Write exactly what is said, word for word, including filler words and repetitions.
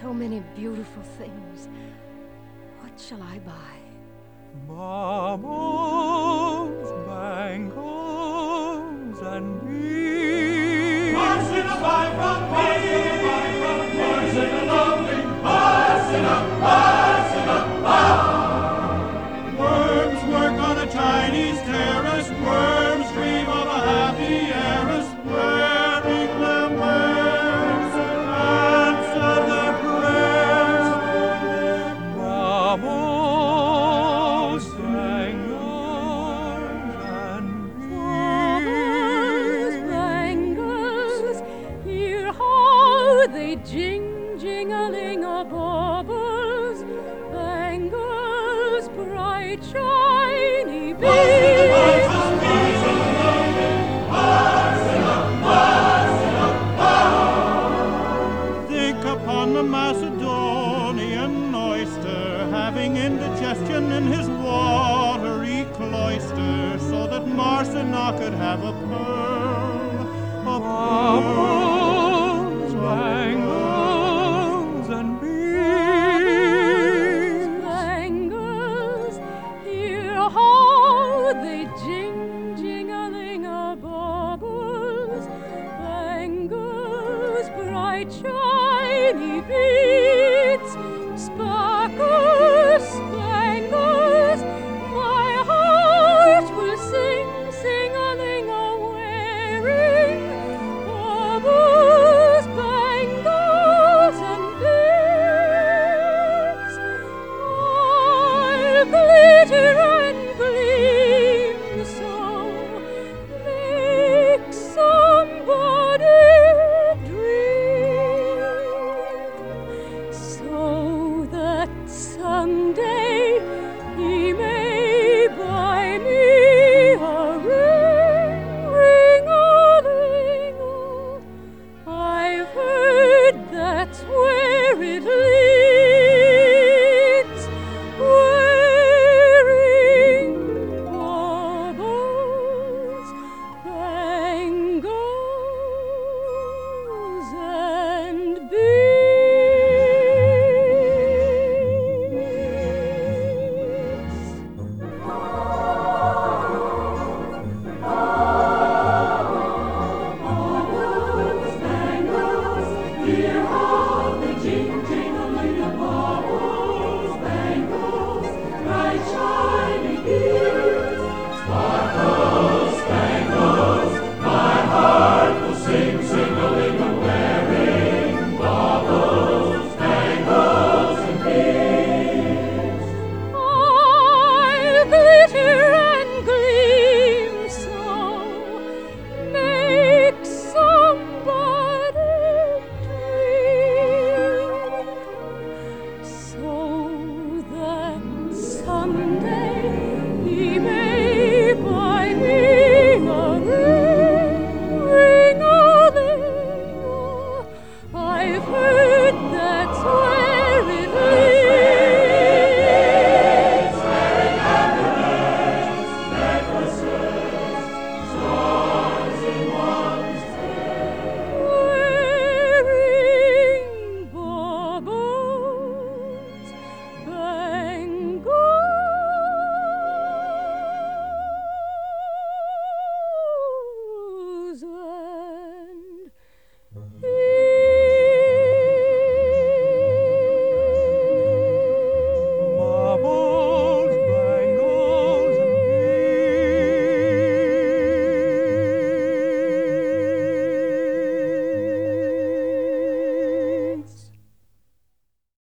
so many beautiful things. What shall I buy? Baubles, bangles, and beads. Marcina, buy from me! Marcina, lovely! Marcina, Marcina, buy! Worms work on a Chinese terrace. Worms dream of a happy heiress, wearing their wares and answer their prayers. Baubles, bangles, and Baubles, beads. bangles, hear how they jing, jingling a baubles, bangles, bright, shiny beads. Think upon the Macedonian oyster, having indigestion in his watery cloister, so that Marcina could have a pearl, a pearl.